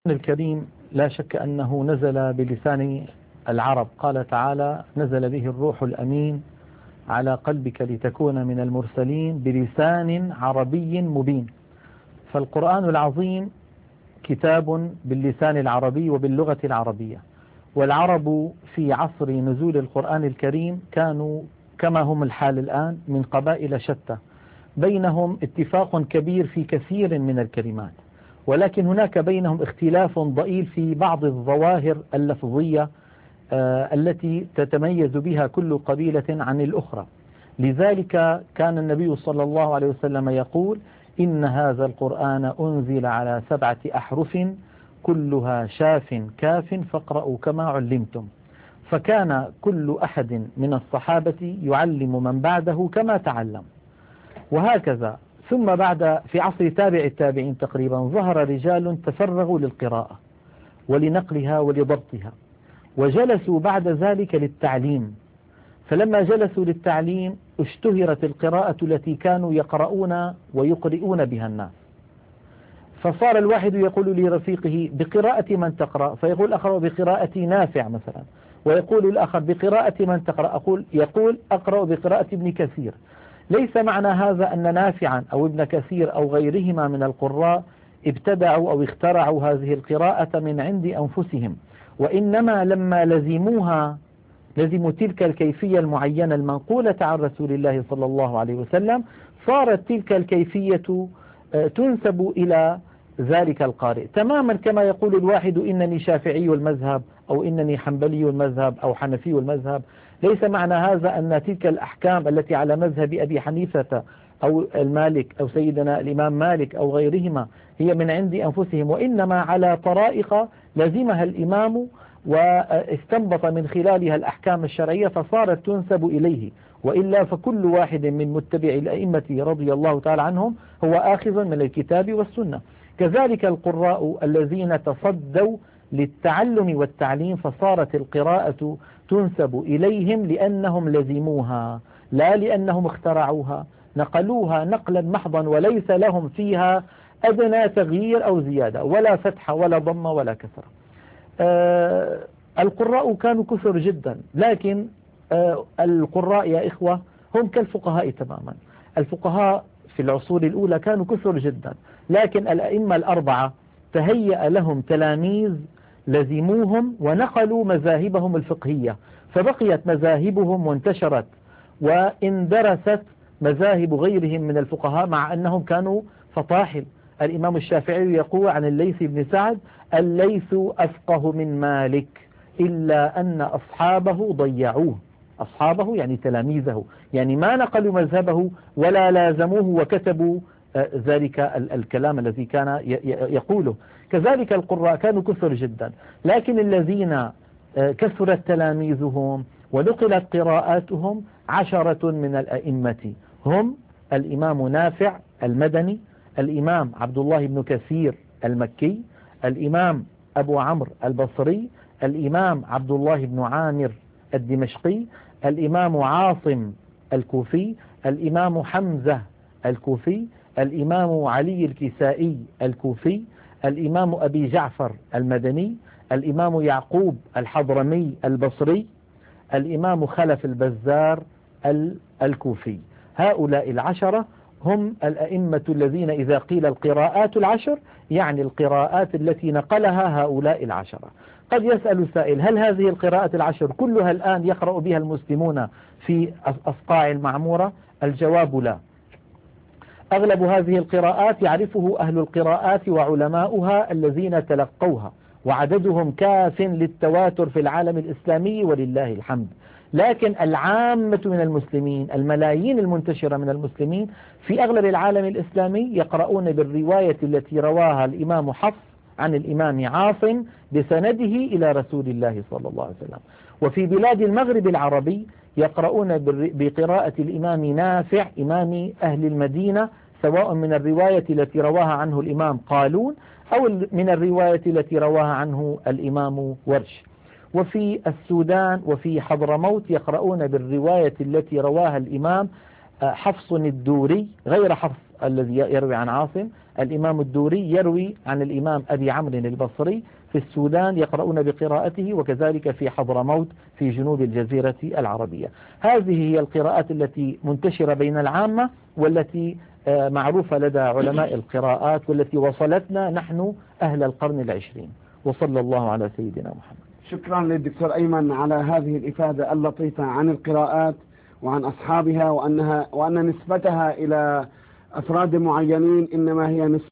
الكريم لا شك أنه نزل بلسان العرب. قال تعالى: نزل به الروح الأمين على قلبك لتكون من المرسلين بلسان عربي مبين. فالقرآن العظيم كتاب باللسان العربي وباللغة العربية، والعرب في عصر نزول القرآن الكريم كانوا كما هم الحال الآن من قبائل شتى، بينهم اتفاق كبير في كثير من الكلمات، ولكن هناك بينهم اختلاف ضئيل في بعض الظواهر اللفظية التي تتميز بها كل قبيلة عن الأخرى. لذلك كان النبي صلى الله عليه وسلم يقول: إن هذا القرآن أنزل على 7 أحرف كلها شاف كاف فاقرأوا كما علمتم. فكان كل أحد من الصحابة يعلم من بعده كما تعلم، وهكذا. ثم في عصر تابع التابعين تقريبا ظهر رجال تفرغوا للقراءة ولنقلها ولضبطها، وجلسوا بعد ذلك للتعليم. فلما جلسوا للتعليم اشتهرت القراءة التي كانوا يقرؤون ويقرؤون بها الناس، فصار الواحد يقول لرفيقه: بقراءة من تقرأ؟ فيقول أقرأ بقراءة نافع مثلا، ويقول الآخر: بقراءة من تقرأ؟ يقول أقرأ بقراءة ابن كثير. ليس معنى هذا أن نافعا أو ابن كثير أو غيرهما من القراء ابتدعوا أو اخترعوا هذه القراءة من عند أنفسهم، وإنما لما لزموا تلك الكيفية المعينة المنقولة عن رسول الله صلى الله عليه وسلم، صارت تلك الكيفية تنسب إلى ذلك القارئ، تماما كما يقول الواحد: إنني شافعي المذهب، أو إنني حنبلي المذهب، أو حنفي المذهب. ليس معنى هذا أن تلك الأحكام التي على مذهب أبي حنيفة أو المالك أو سيدنا الإمام مالك أو غيرهما هي من عند أنفسهم، وإنما على طرائق لزمها الإمام واستنبط من خلالها الأحكام الشرعية فصارت تنسب إليه، وإلا فكل واحد من متبع الأئمة رضي الله تعالى عنهم هو آخذ من الكتاب والسنة. كذلك القراء الذين تصدوا للتعلم والتعليم فصارت القراءة تنسب إليهم لأنهم لزموها، لا لأنهم اخترعوها، نقلوها نقلا محضا وليس لهم فيها أدنى تغيير أو زيادة، ولا فتح ولا ضم ولا كسر. القراء كانوا كثر جدا، لكن القراء يا إخوة هم كالفقهاء تماما. الفقهاء في العصور الأولى كانوا كثر جدا، لكن الأئمة الأربعة تهيأ لهم تلاميذ لزموهم ونقلوا مذاهبهم الفقهية، فبقيت مذاهبهم وانتشرت واندرست مذاهب غيرهم من الفقهاء مع أنهم كانوا فطاحل. الإمام الشافعي يقول عن الليث بن سعد: الليث أفقه من مالك إلا أن أصحابه ضيعوه. أصحابه يعني تلاميذه، يعني ما نقلوا مذهبه ولا لازموه وكتبوا ذلك الكلام الذي كان يقوله. كذلك القراء كانوا كثر جدا، لكن الذين كثرت تلاميذهم ونقلت قراءاتهم 10 من الأئمة هم: الإمام نافع المدني، الإمام عبد الله بن كثير المكي، الإمام أبو عمرو البصري، الإمام عبد الله بن عامر الدمشقي، الإمام عاصم الكوفي، الإمام حمزة الكوفي، الإمام علي الكسائي الكوفي، الإمام أبي جعفر المدني، الإمام يعقوب الحضرمي البصري، الإمام خلف البزار الكوفي. هؤلاء 10 هم الأئمة الذين إذا قيل القراءات 10 يعني القراءات التي نقلها هؤلاء 10. قد يسأل سائل: هل هذه القراءات 10 كلها الآن يقرأ بها المسلمون في أصقاع المعمورة؟ الجواب لا. أغلب هذه القراءات يعرفه أهل القراءات وعلماؤها الذين تلقوها، وعددهم كاف للتواتر في العالم الإسلامي ولله الحمد. لكن العامة من المسلمين، الملايين المنتشرة من المسلمين في أغلب العالم الإسلامي يقرؤون بالرواية التي رواها الإمام حفص عن الإمام عاصم بسنده إلى رسول الله صلى الله عليه وسلم. وفي بلاد المغرب العربي يقرؤون بقراءة الإمام نافع إمام أهل المدينة، سواء من الرواية التي رواها عنه الإمام قالون أو من الرواية التي رواها عنه الإمام ورش. وفي السودان وفي حضرموت يقرؤون بالرواية التي رواها الإمام حفص الدوري، غير حفص الذي يروي عن عاصم، الإمام الدوري يروي عن الإمام أبي عمرو البصري في السودان يقرؤون بقراءته، وكذلك في حضرموت في جنوب الجزيرة العربية. هذه هي القراءات التي منتشرة بين العامة، والتي معروفة لدى علماء القراءات، والتي وصلتنا نحن أهل القرن العشرين. وصلى الله على سيدنا محمد. شكرا للدكتور أيمن على هذه الإفادة اللطيفة عن القراءات وعن أصحابها، وأن نسبتها إلى أفراد معينين إنما هي نسبة